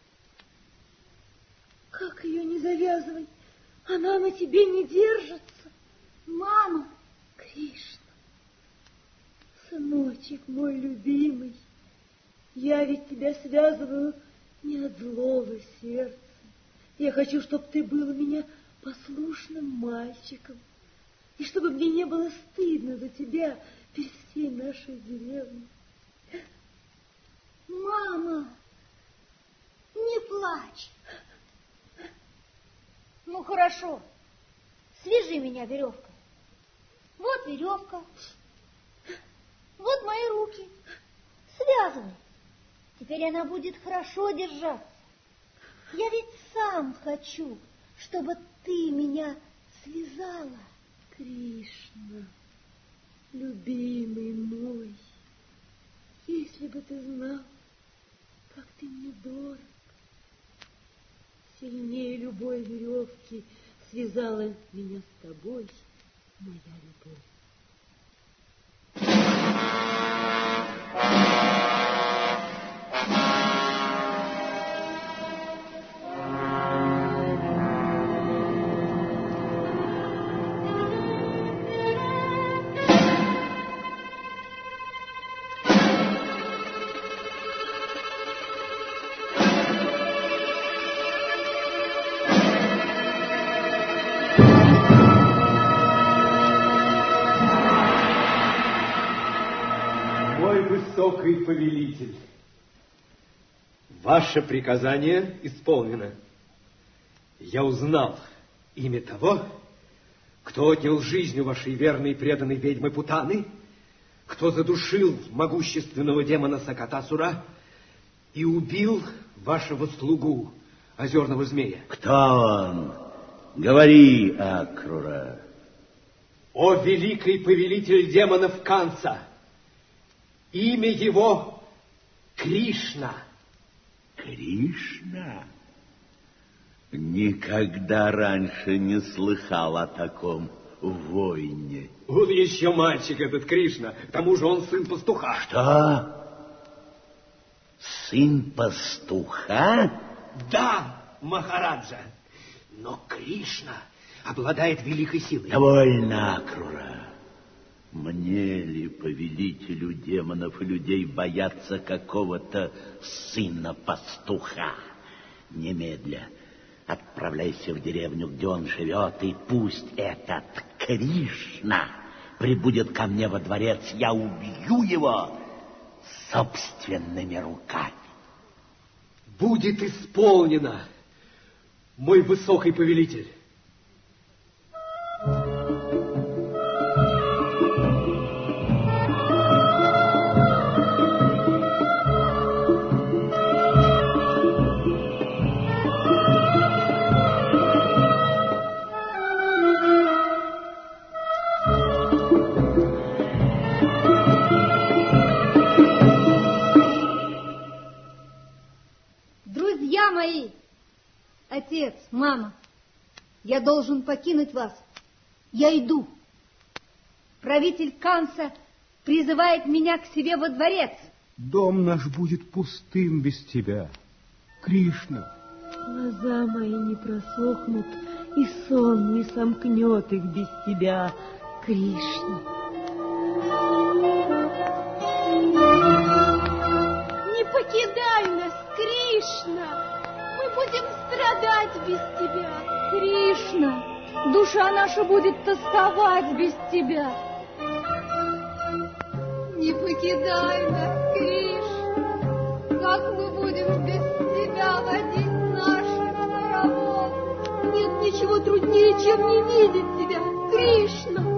Как ее не завязывай, она на тебе не держится. Мама! Кришна, сыночек мой любимый, я ведь тебя связываю не от злого сердца. Я хочу, чтобы ты был у меня послушным мальчиком, и чтобы мне не было стыдно за тебя перед всей нашей деревней. Мама, не плачь. Ну, хорошо, свяжи меня веревкой. Вот веревка, вот мои руки. Связывай. Теперь она будет хорошо держаться. Я ведь сам хочу, чтобы ты меня связала. Кришна, любимый мой, если бы ты знал, как ты мне дорог. Сильнее любой веревки связала меня с тобой моя любовь. Высокий повелитель, ваше приказание исполнено. Я узнал имя того, кто отнял жизнь у вашей верной и преданной ведьмы Путаны, кто задушил могущественного демона Сакатасура и убил вашего слугу, озерного змея. Кто он? Говори, Акрура. О, великий повелитель демонов Канса! Имя его Кришна. Кришна? Никогда раньше не слыхал о таком воине. Он еще мальчик, этот Кришна. К тому же он сын пастуха. Что? Сын пастуха? Да, Махараджа. Но Кришна обладает великой силой. Довольно, Акрура. Мне ли, повелителю демонов и людей, бояться какого-то сына пастуха? Немедля отправляйся в деревню, где он живет, и пусть этот Кришна прибудет ко мне во дворец. Я убью его собственными руками. Будет исполнено, мой высокий повелитель. Отец, мама, я должен покинуть вас. Я иду. Правитель Канса призывает меня к себе во дворец. Дом наш будет пустым без тебя, Кришна. Глаза мои не просохнут, и сон не сомкнет их без тебя, Кришна. Не покидай нас, Кришна! Мы будем страдать без тебя. Кришна, душа наша будет тосковать без тебя. Не покидай нас, Кришна! Как мы будем без тебя водить наши хороводы? Нет ничего труднее, чем не видеть тебя, Кришна!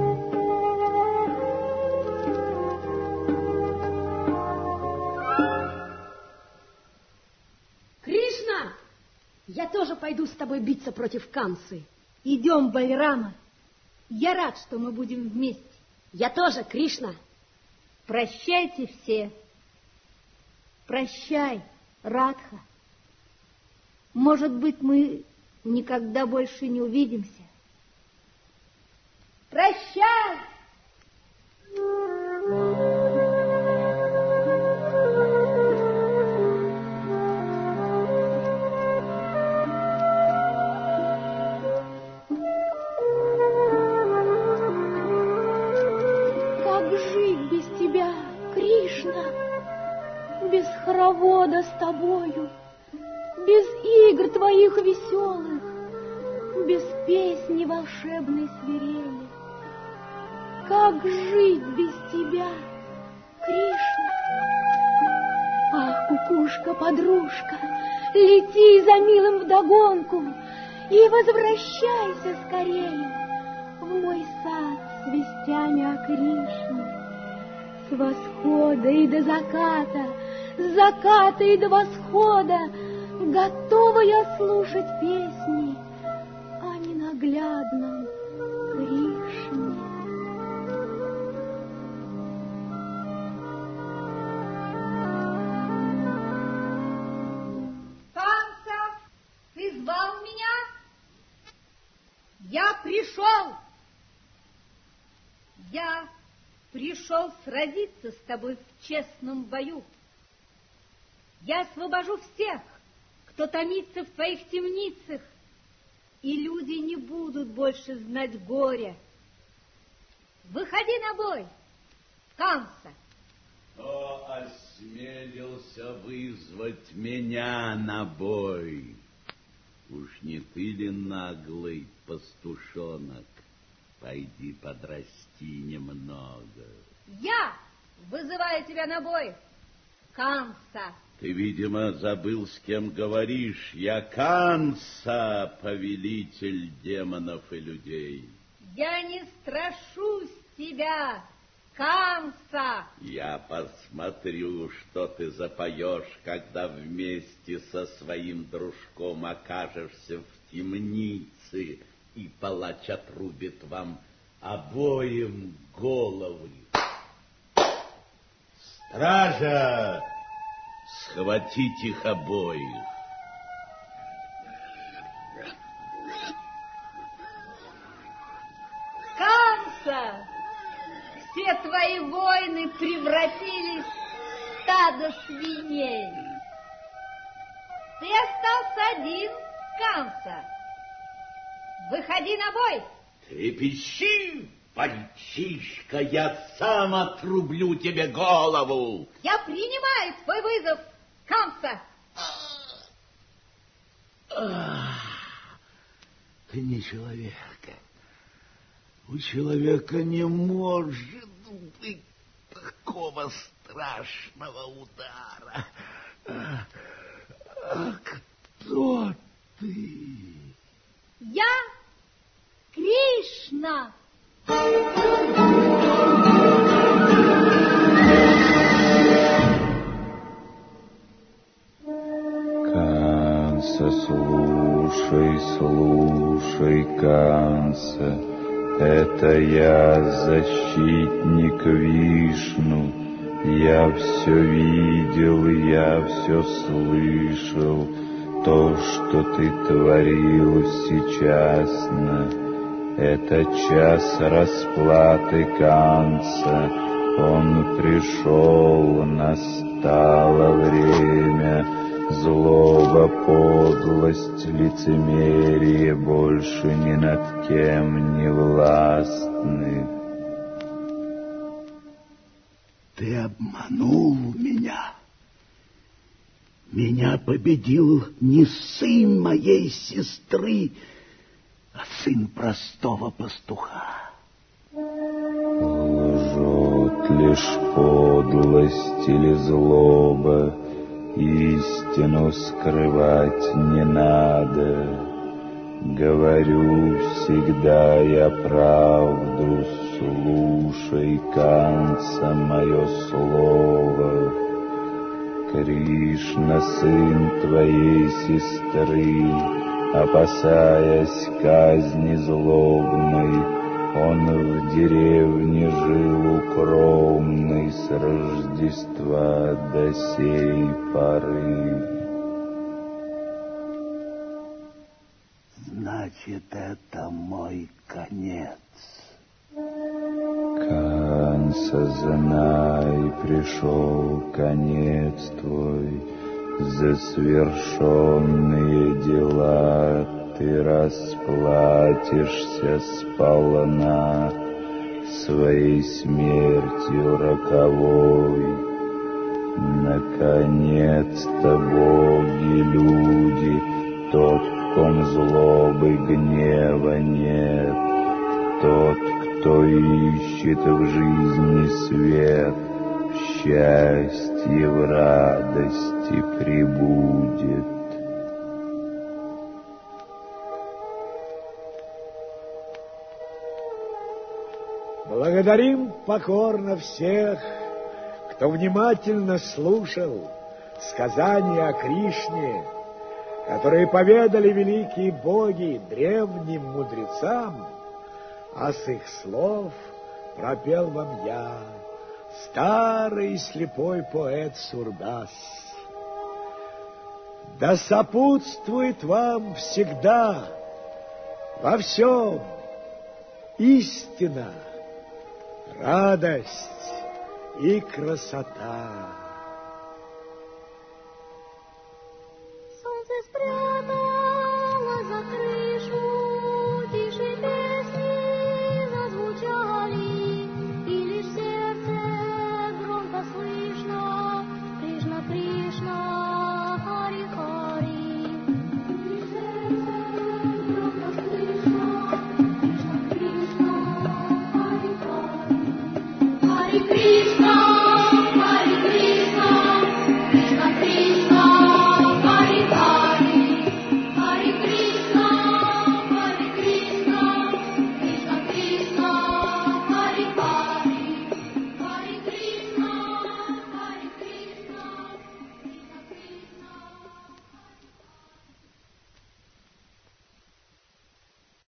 Кришна! Я тоже пойду с тобой биться против Кансы. Идем, Бальрама. Я рад, что мы будем вместе. Я тоже, Кришна. Прощайте все. Прощай, Радха. Может быть, мы никогда больше не увидимся. Прощай! Без хоровода с тобою, без игр твоих веселых, без песни волшебной свирели. Как жить без тебя, Кришна? Ах, кукушка, подружка, лети за милым вдогонку и возвращайся скорее в мой сад с вестями о Кришне. С восхода и до заката, с заката и до восхода готова я слушать песни о ненаглядном Кришне. Канса, ты звал меня? Я пришел. Я пришел сразиться с тобой в честном бою. Я освобожу всех, кто томится в твоих темницах, и люди не будут больше знать горя. Выходи на бой, Канса. Кто осмелился вызвать меня на бой? Уж не ты ли наглый пастушонок? Пойди подрасти немного. Я вызываю тебя на бой, Канса. Ты, видимо, забыл, с кем говоришь. Я Канса, повелитель демонов и людей. Я не страшусь тебя, Канса. Я посмотрю, что ты запоешь, когда вместе со своим дружком окажешься в темнице, и палач отрубит вам обоим головы. Стража! Схватить их обоих. Канса! Все твои воины превратились в стадо свиней. Ты остался один, Канса. Выходи на бой. Трепещи, мальчишка, я сам отрублю тебе голову. Я принимаю твой вызов, Канса. Ты не человек. У человека не может быть такого страшного удара. А, а кто ты? Я Кришна. Канса, слушай, слушай, Канса, это я, защитник Вишну. Я все видел, я все слышал. То, что ты творил сейчас, это час расплаты конца. Он пришел, настало время. Злоба, подлость, лицемерие больше ни над кем не властны. Ты обманул меня. Меня победил не сын моей сестры, а сын простого пастуха. Лжет лишь подлость или злоба, истину скрывать не надо. Говорю всегда я правду, слушай, Канса, мое слово. Кришна, сын твоей сестры, опасаясь казни злобной, он в деревне жил укромный с Рождества до сей поры. Значит, это мой конец. Канса, знай, пришел конец твой, за свершенные дела ты расплатишься сполна своей смертью роковой. Наконец-то боги, люди, тот, в ком злобы, гнева нет, тот, кто ищет в жизни свет, в счастье, в радости пребудет. Благодарим покорно всех, кто внимательно слушал сказания о Кришне, которые поведали великие боги древним мудрецам, а с их слов пропел вам я, старый слепой поэт Сурдас. Да сопутствует вам всегда, во всем, истина, радость и красота.